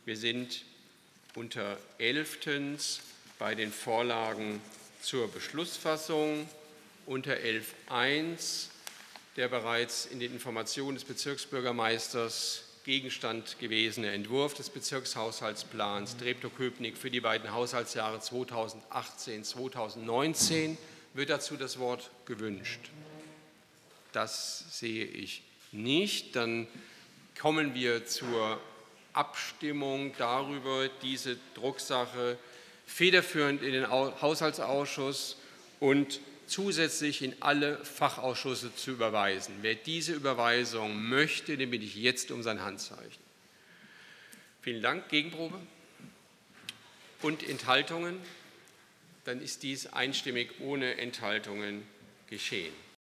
Wir sind unter 11. bei den Vorlagen zur Beschlussfassung, unter 11.1 der bereits in den Informationen des Bezirksbürgermeisters Gegenstand gewesene Entwurf des Bezirkshaushaltsplans Treptow-Köpenick für die beiden Haushaltsjahre 2018-2019. Wird dazu das Wort gewünscht? Das sehe ich nicht. Dann kommen wir zur Abstimmung darüber, diese Drucksache federführend in den Haushaltsausschuss und zusätzlich in alle Fachausschüsse zu überweisen. Wer diese Überweisung möchte, den bitte ich jetzt um sein Handzeichen. Vielen Dank. Gegenprobe? Und Enthaltungen? Dann ist dies einstimmig ohne Enthaltungen geschehen.